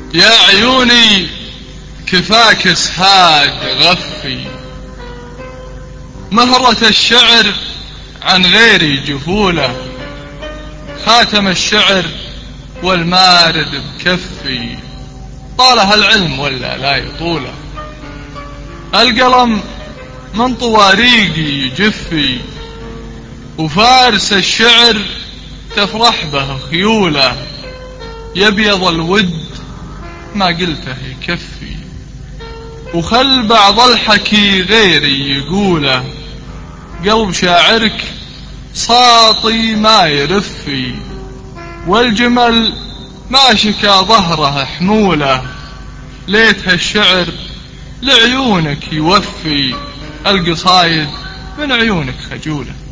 يا عيوني كفاك اسهاد غفي، مهرة الشعر عن غيري جفولة، خاتم الشعر والمارد بكفي، طالها العلم ولا لا يطوله، القلم من طواريقي جفي، وفارس الشعر تفرح به خيوله، يبيض الود ما قلته يكفي، وخل بعض الحكي غيري يقوله، قلب شاعرك ساطي ما يرفي، والجمل ما شكا ظهره حموله، ليت هالشعر لعيونك يوفي، القصايد من عيونك خجوله.